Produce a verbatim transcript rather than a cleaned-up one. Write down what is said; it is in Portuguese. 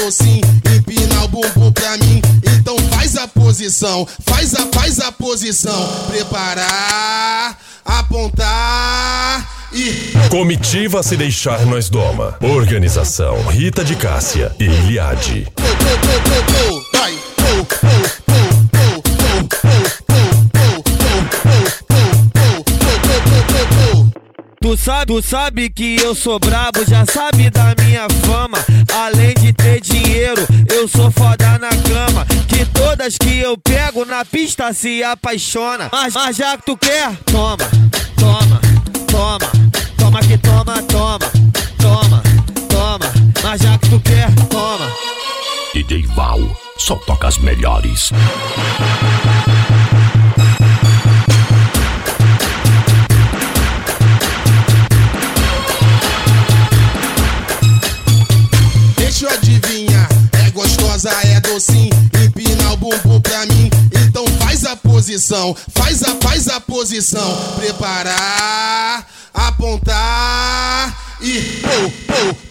docinho, empina o bumbum pra mim. Então faz a posição, faz a, faz a posição. Preparar, apontar e... Comitiva Se Deixar Nós Doma. Organização Rita de Cássia e Iliade. Tu sabe, tu sabe que eu sou brabo, já sabe da minha fama. Além de ter dinheiro, eu sou foda na cama. Que todas que eu pego na pista se apaixona. Mas, mas já que tu quer, toma, toma, toma. Toma que toma, toma, toma, toma. Mas já que tu quer, toma. D J Val, só toca as melhores. Deixa eu adivinhar, é gostosa, é docinho, empina o bumbum pra mim. Então faz a posição, faz a, faz a posição. Preparar, apontar e... Oh, oh.